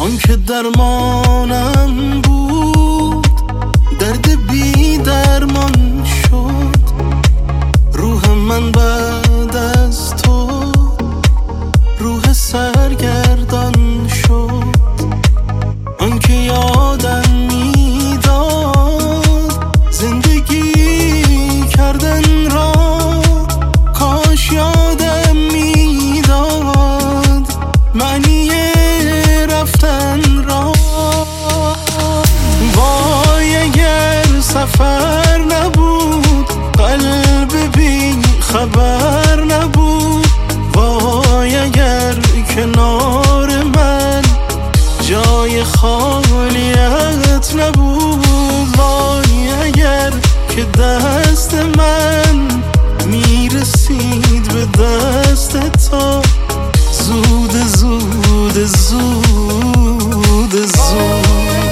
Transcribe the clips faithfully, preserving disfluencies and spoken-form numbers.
آن که درمانم بود درد بی درمان شد. روح من بعد از تو روح سرگردان شد. آن که یادم میداد زندگی کردن را، کاش یادم میداد معنی رفتن را. وای اگر سفر نبود، قلب بی خبر نبود. وای اگر کنار من جای خالیت نبود. وای اگر که دست من میرسید به دست تو زود زود زود زود.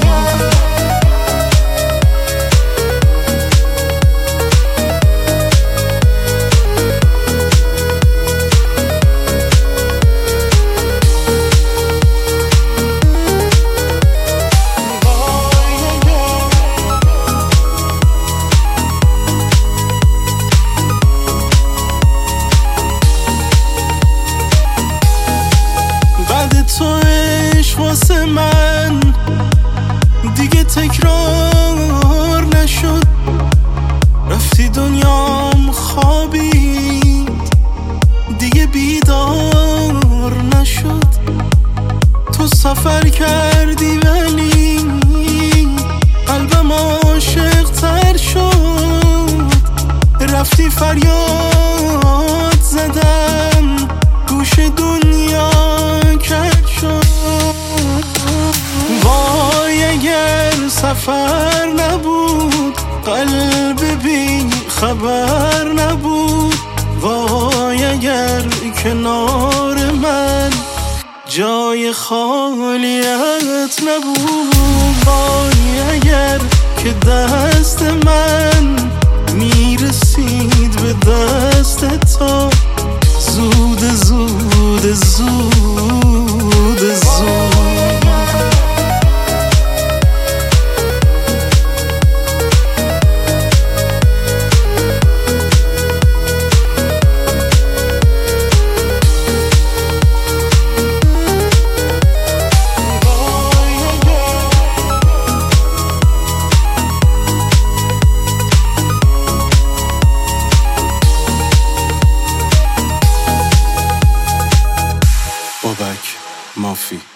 تو عشق واسه من دیگه تکرار نشد. رفتی دنیام خوابید دیگه بیدار نشد. تو سفر کردی ولی قلبم عاشق تر شد. رفتی فریاد زدم گوش دنیا کرد شد. وای اگر سفر نبود، قلب بی خبر نبود. وای اگر کنار من جای خالیت نبود. وای اگر که دست من میرسید به دست تو زود زود زود زود. بابک مافی.